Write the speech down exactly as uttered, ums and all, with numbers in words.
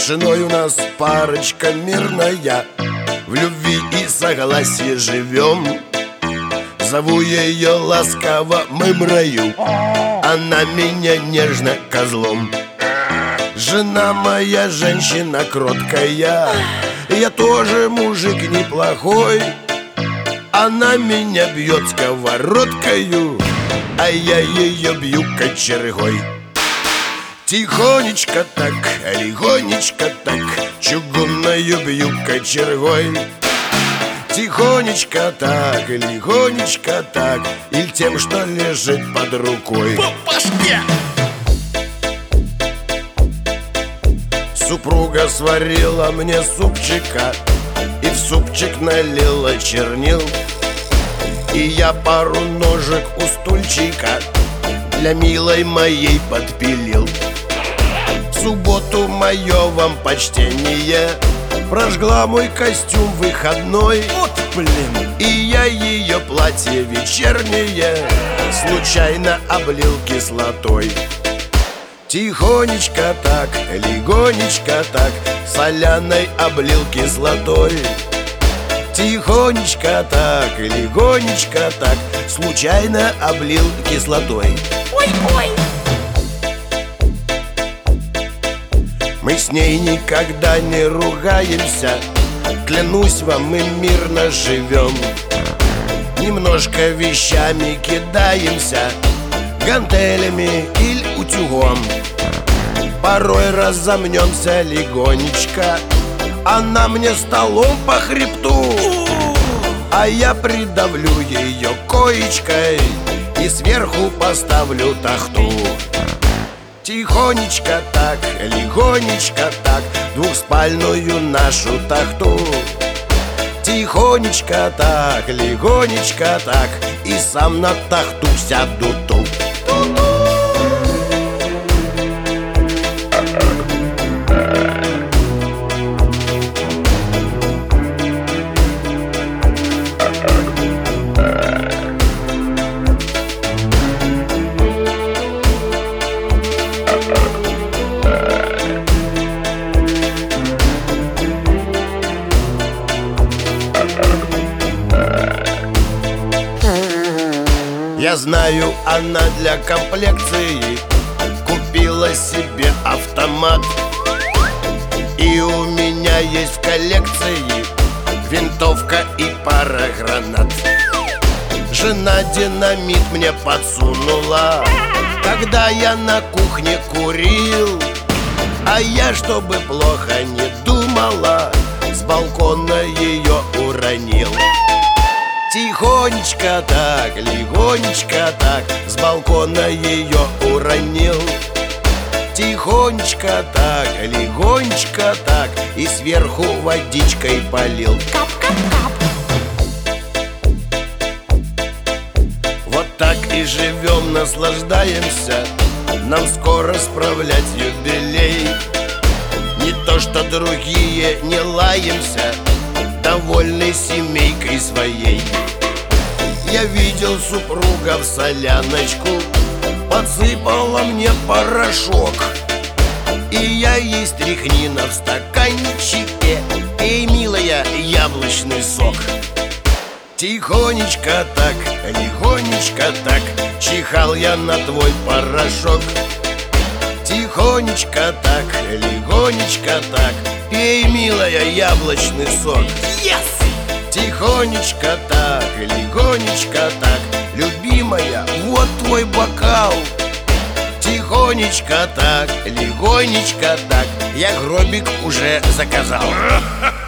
С женой у нас парочка мирная, в любви и согласии живем. Зову ее ласково мымрою, она меня нежно козлом. Жена моя женщина кроткая, я тоже мужик неплохой. Она меня бьет сковородкою, а я ее бью кочергой. Тихонечко так, легонечко так, чугунною бью кочергой. Тихонечко так, легонечко так, или тем, что лежит под рукой. По башке! Супруга сварила мне супчика и в супчик налила чернил. И я пару ножек у стульчика для милой моей подпилил. В субботу мое вам почтение прожгла мой костюм выходной. Вот блин! И я ее платье вечернее случайно облил кислотой. Тихонечко так, легонечко так, соляной облил кислотой. Тихонечко так, легонечко так, случайно облил кислотой. Ой-ой! Мы с ней никогда не ругаемся, клянусь вам, мы мирно живем. Немножко вещами кидаемся, гантелями или утюгом. Порой разомнемся легонечко, она мне столом по хребту, а я придавлю ее коечкой и сверху поставлю тахту. Тихонечко так, легонечко так, двухспальную нашу тахту. Тихонечко так, легонечко так, и сам на тахту сяду тут. Я знаю, она для комплекции купила себе автомат. И у меня есть в коллекции винтовка и пара гранат. Жена динамит мне подсунула, когда я на кухне курил. А я, чтобы плохо не думала, с балкона ее уронил. Тихонечко так, легонечко так, с балкона ее уронил. Тихонечко так, легонечко так, и сверху водичкой полил. Кап-кап-кап! Вот так и живем, наслаждаемся, нам скоро справлять юбилей. Не то что другие, не лаемся, довольны семейкой своей. Я видел супруга в соляночку, подсыпала мне порошок. И я ей стряхнина в стаканчике, эй, милая, яблочный сок. Тихонечко так, легонечко так, чихал я на твой порошок. Тихонечко так, легонечко так, пей, милая, яблочный сок. Yes! Тихонечко так, легонечко так, любимая, вот твой бокал. Тихонечко так, легонечко так, я гробик уже заказал.